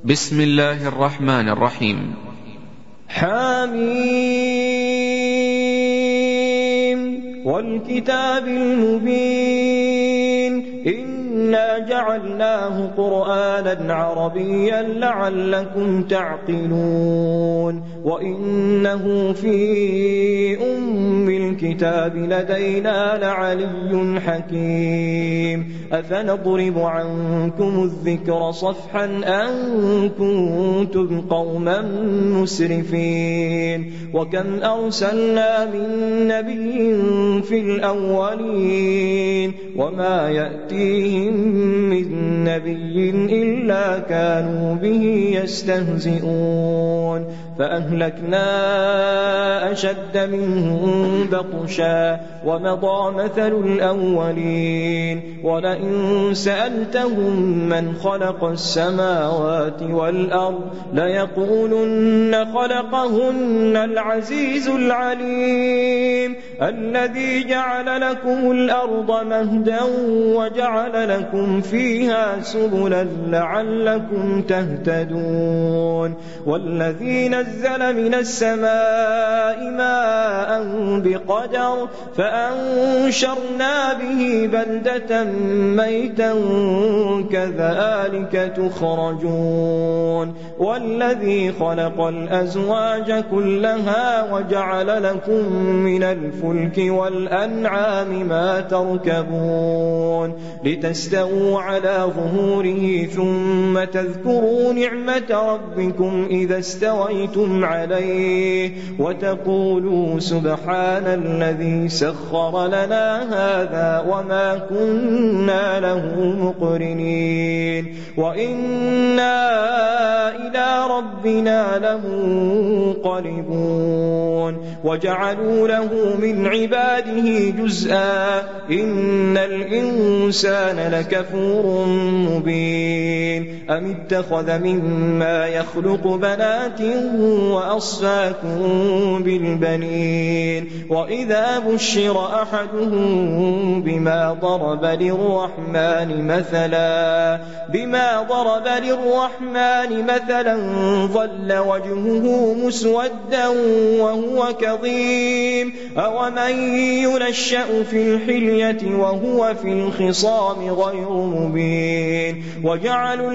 بسم الله الرحمن الرحيم. حميم والكتاب المبين إنا جعلناه قرآنا عربيا لعلكم تعقلون وإنه في أم الكتاب لدينا لعلي حكيم أفنضرب عنكم الذكر صفحا أن كنتم قوما مسرفين وكم أرسلنا من نبي في الأولين وما يأتيهم من نبي إلا كانوا به يستهزئون فأهلكنا أشد منهم بطشا ومضى مثل الأولين ولئن سألتهم من خلق السماوات والأرض ليقولن خلقهن العزيز العليم الذي جعل لكم الأرض مهدا وجعل لكم فيها سبلا لعلكم تهتدون والذي نزل من السماء ماء بقدر فأنشرنا به بلدة ميتا كذلك تخرجون والذي خلق الأزواج كلها وجعل لكم من الفلك والأنعام ما تركبون لتستووا على ظهوره ثم تذكروا نعمة ربكم إذا استويتم عليه وتقولوا سبحان الذي سخر لنا هذا وما كنا له مقرنين وإنا إلى ربنا لمنقلبون وجعلوا له من عباده جزءا إن الإنسان لكفور مبين أم اتخذ مما يخلق بنات وأصفاكم بالبنين وإذا بشر أحدهم بما ضرب للرحمن مثلا ظل وجهه مسودا وهو كظيم أومن ينشأ في الحلية وهو في الخصام غير مبين وجعلوا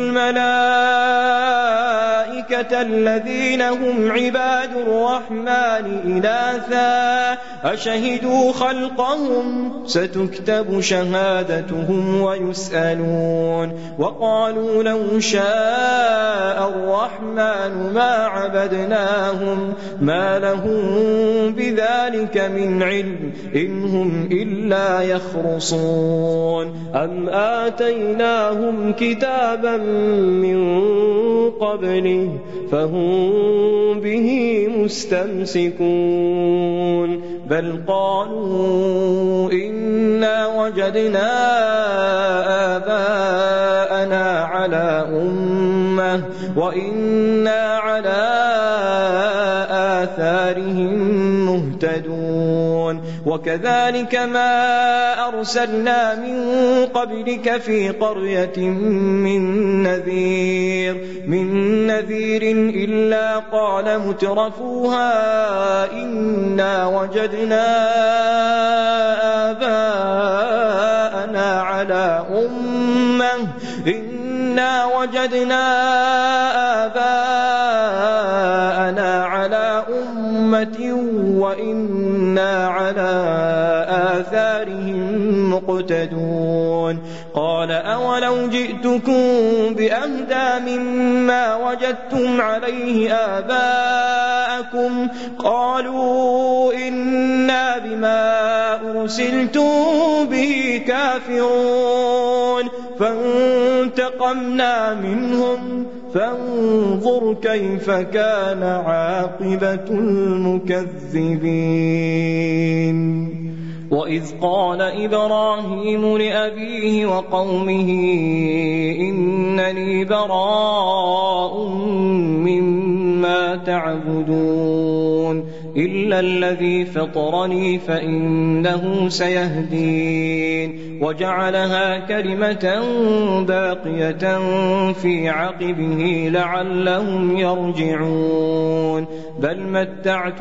الملائكة الذين هم عباد الرحمن إناثا أشهدوا خلقهم ستكتب شهادتهم ويسألون وقالوا لو شاء الرحمن ما عبدناهم ما لهم بذلك من علم إن هم إلا يخرصون أم آتيناهم كتابا من قبله فهم به مستمسكون بل قالوا إنا وجدنا آباءنا على أمة وإنا على آثارهم مهتدون وكذلك ما أرسلنا من قبلك في قرية من نذير إلا قال مترفوها إنا وجدنا آباءنا على أمة وإنا على آثارهم مقتدون قال أولو جئتكم بأهدى مما وجدتم عليه آباءكم قالوا إنا بما أرسلتم به كافرون فانتقمنا منهم فانظر كيف كان عاقبة المكذبين وإذ قال إبراهيم لأبيه وقومه إنني براء مما تعبدون إلا الذي فطرني فإنه سيهدين وجعلها كلمة باقية في عقبه لعلهم يرجعون بل متعت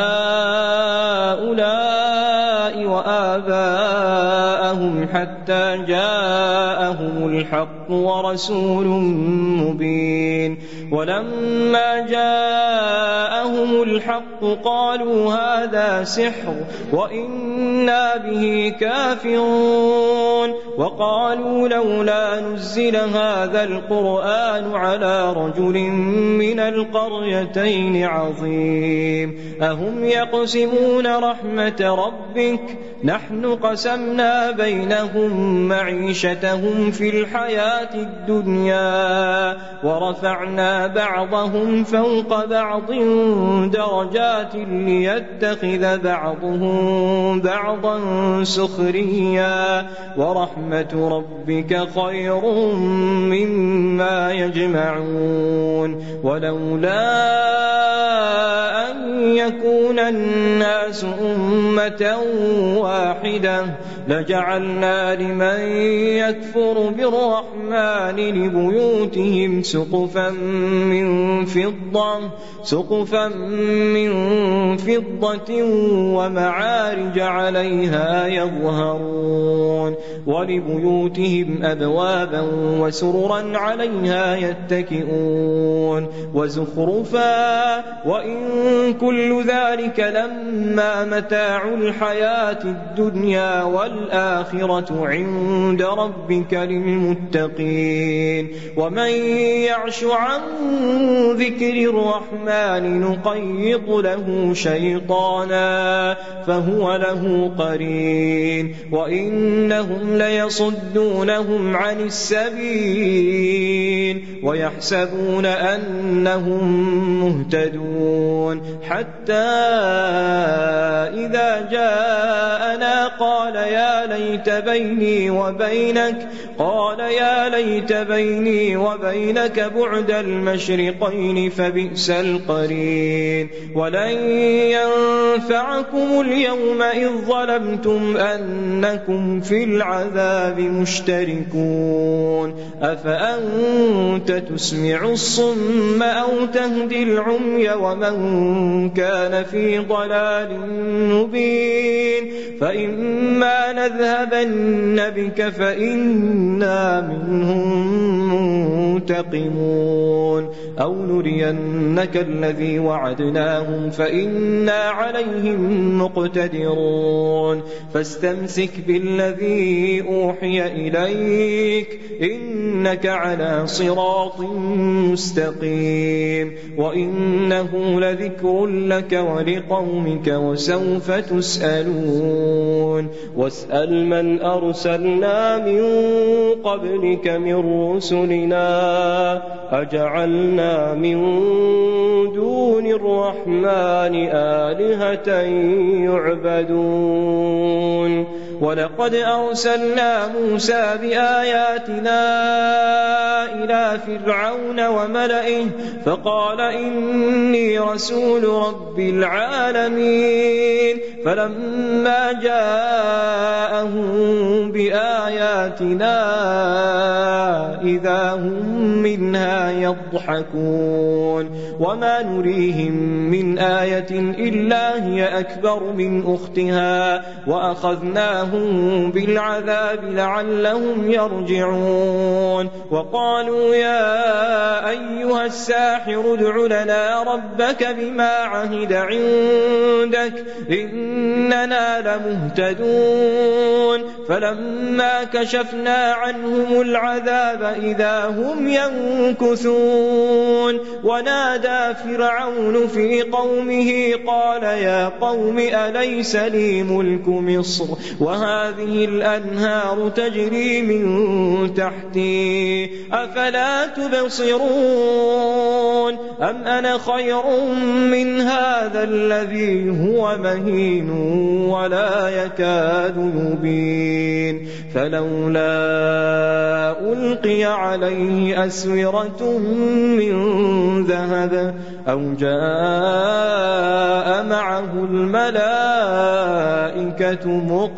هؤلاء وآباءهم حتى جاءهم الحق ورسول مبين ولما جاءهم الحق قالوا هذا سحر وإنا به كافرون وقالوا لولا نزل هذا القرآن على رجل من القريتين عظيم أهم يقسمون رحمة ربك نحن قسمنا بينهم معيشتهم في الحياة الدنيا ورفعنا بعضهم فوق بعض درجات ليتخذ بعضهم بعضا سخريا ورحمة ربك خير مما يجمعون ولولا أن يكون الناس أمة واحدة لجعلنا لمن يكفر بالرحمن لبيوتهم سقفا من فضة ومعارج عليها يظهرون ولبيوتهم أبوابا وسررا عليها يتكئون وزخرفا وإن كل ذلك لما متاع الحياة الدنيا والآخرة عند ربك للمتقين ومن يعش عن ذكر الرحمن نقيض له شيطانا فهو له قرين وإنهم ليصدونهم عن السبيل ويحسبون أنهم مهتدون حتى إذا جاءنا قال يا ليت بيني وبينك بعد المشرقين فبئس القرين ولن ينفعكم اليوم إذ ظلمتم أنكم في العذاب مشتركون أفأنت تسمع الصم أو تهدي العمي ومن كان في ضلال مبين فإما نذهبن بك فإنا منهم منتقمون أو نرينك الذي وعدناهم فإنا عليهم مقتدرون فاستمسك بالذي أوحي إليك إنك على صراط مستقيم وإنه لذكر لك ولقومك وسوف تسألون واسأل من أرسلنا من قبلك من رسلنا أجعلنا من دون الرحمن آلهة يعبدون ولقد أرسلنا موسى بآياتنا إلى فرعون وملئه فقال إني رسول رب العالمين فلما جاءهم بآياتنا إذا هم منها يضحكون وما نريهم من آية إلا هي أكبر من أختها وأخذناهم بالعذاب لعلهم يرجعون وقالوا يا أيها الساحر ادع لنا ربك بما عهد عندك إننا لمهتدون فلما كشفنا عنهم العذاب إذا هم ينكثون ونادى فرعون في قومه قال يا قوم أليس لي ملك مصر وهذه الأنهار تجري من تحتي أفلا تبصرون أم أنا خير من هذا الذي هو مهين ولا يكاد يبين فلولا ألقي عليه أسورة من ذهب كذب أو جاء معه الملائكة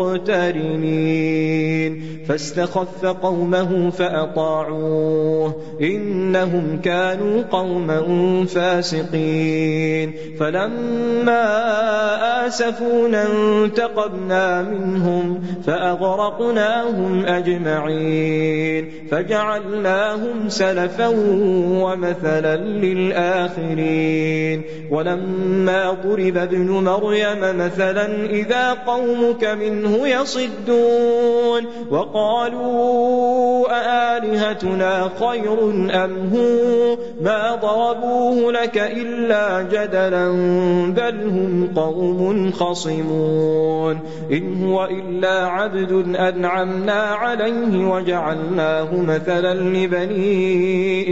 مقترنين فاستخف قومه فأطاعوه إنهم كانوا قوما فاسقين فلما آسفونا انتقمنا منهم فأغرقناهم أجمعين فجعلناهم سلفا ومثلا للآخرين ولما ضرب ابن مريم مثلا إذا قومك منه يصدون وقالوا أآلهتنا خير أم هو ما ضربوه لك إلا جدلا بل هم قوم خصمون إن هو إلا عبد أنعمنا عليه وجعلناه مثلا لبني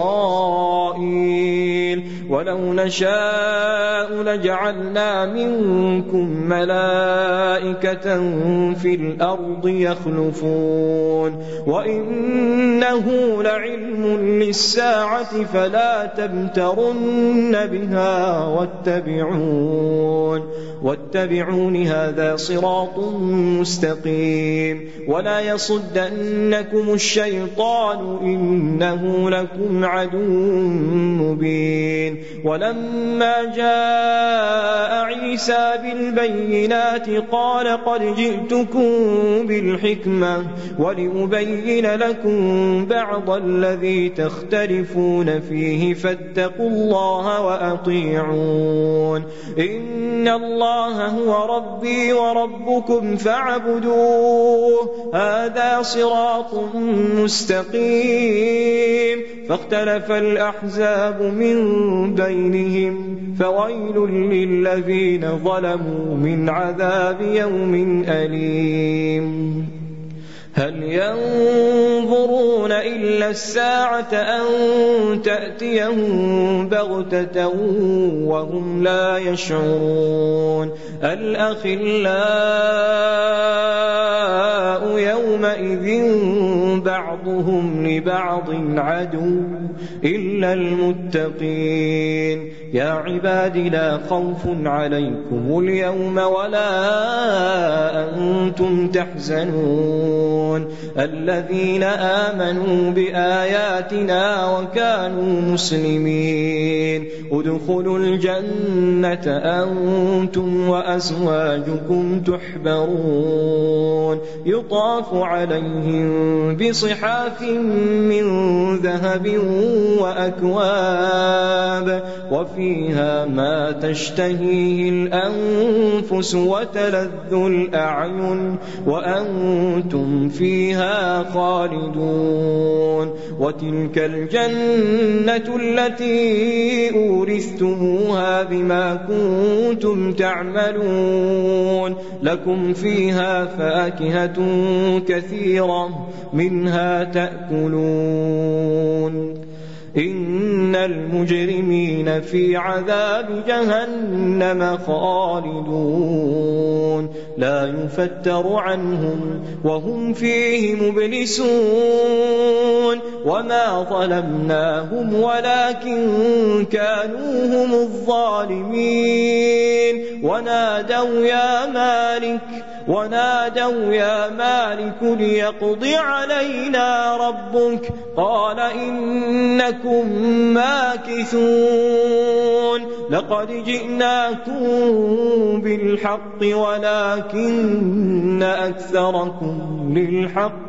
إسرائيل ولو نشاء لجعلنا منكم ملائكة في الأرض يخلفون وإنه لعلم للساعة فلا تمترن بها واتبعون هذا صراط مستقيم ولا يصدنكم الشيطان إنه لكم عدو مبين ولما جاء عيسى بالبينات قال قد جئتكم بالحكمة ولأبين لكم بعض الذي تختلفون فيه فاتقوا الله وأطيعون إن الله هو ربي وربكم فاعبدوه هذا صراط مستقيم فاختلف الأحزاب من بينهم فويل للذين ظلموا من عذاب يوم أليم هل ينظرون إلا الساعة أن تأتيهم بغتة وهم لا يشعرون الأخلاء يومئذ بعضهم لبعض عدو إلا المتقين يا عباد لا خوف عليكم اليوم ولا أنتم تحزنون الذين آمنوا بآياتنا وكانوا مسلمين ادخلوا الجنة أنتم وأزواجكم تحبرون يطاف عليهم بصحاف من ذهب وأكواب وفيها ما تشتهيه الأنفس وتلذ الأعين وأنتم فيها خالدون وتلك الجنة التي أورثتموها بما كنتم تعملون لكم فيها فاكهة كثيرة منها تأكلون إن المجرمين في عذاب جهنم خالدون لا يفتر عنهم وهم فيه مبلسون وما ظلمناهم ولكن كانوا هم الظالمين ونادوا يا مالك ليقض علينا ربك قال إنكم ماكثون لقد جئناكم بالحق ولكن أكثركم للحق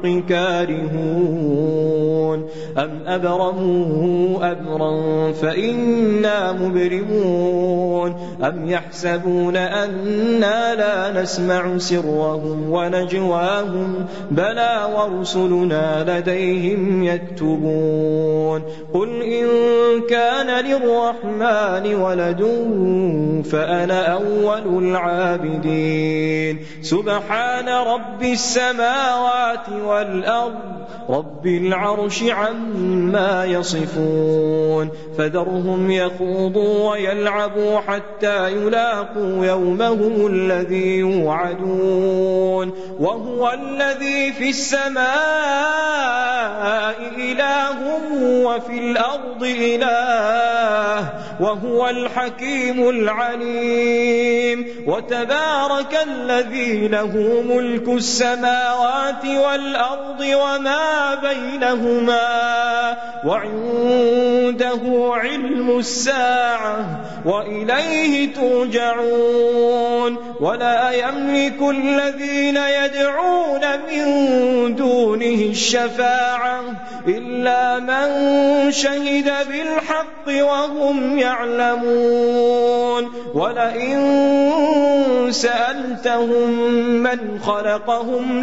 كارهون أم أبرموا أمرا فإنا مبرمون أم يحسبون أنا لا نسمع سرهم ونجواهم بلى ورسلنا لديهم يكتبون قل إن كان للرحمن ولد فأنا أول العابدين سبحان رب السماوات والأرض رب العرش عما يصفون فذرهم يخوضوا ويلعبوا حتى يلاقوا يومهم الذي يوعدون وهو الذي في السماء إله وفي الأرض إله الله وهو الحكيم العليم. وتبارك الذي له ملك السماوات والأرض وما بينهما وعنده علم الساعة وإليه ترجعون. ولا يملك الذين يدعون من دونه الشفاعة إلا من شهد بالحق وهم يعلمون. ولئن سألتهم من خلقهم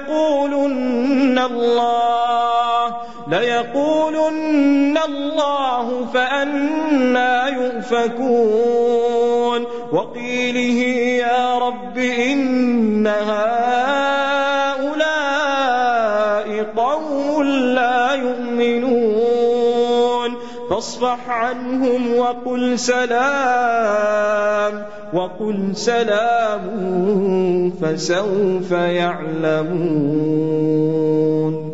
ليقولن الله فأنى يؤفكون. وقيله يا رب إن هؤلاء قوم لا يؤمنون فاصفح عنهم وقل سلام فسوف يعلمون.